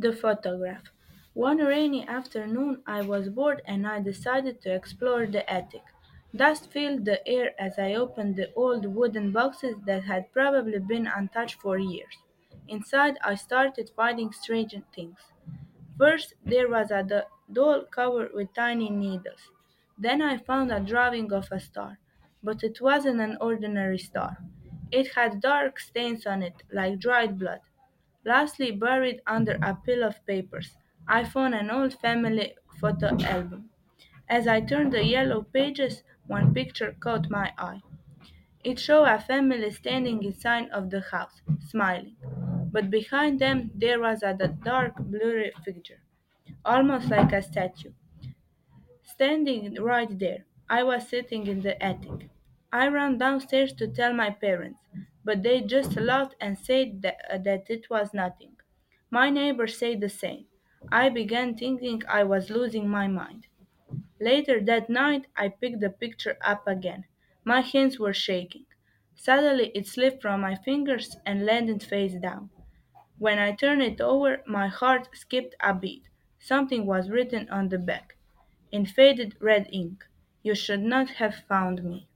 The photograph. One rainy afternoon I was bored and I decided to explore the attic. Dust filled the air as I opened the old wooden boxes that had probably been untouched for years. Inside I started finding strange things. First there was a doll covered with tiny needles. Then I found a drawing of a star, but it wasn't an ordinary star. It had dark stains on it, like dried blood. Lastly, buried under a pile of papers, I found an old family photo album. As I turned the yellow pages, one picture caught my eye. It showed a family standing inside of the house, smiling. But behind them there was a dark, blurry figure, almost like a statue, standing right there. I was sitting in the attic. I ran downstairs to tell my parents, but they just laughed and said that it was nothing. My neighbor said the same. I began thinking I was losing my mind. Later that night, I picked the picture up again. My hands were shaking. Suddenly, it slipped from my fingers and landed face down. When I turned it over, my heart skipped a beat. Something was written on the back in faded red ink. You should not have found me.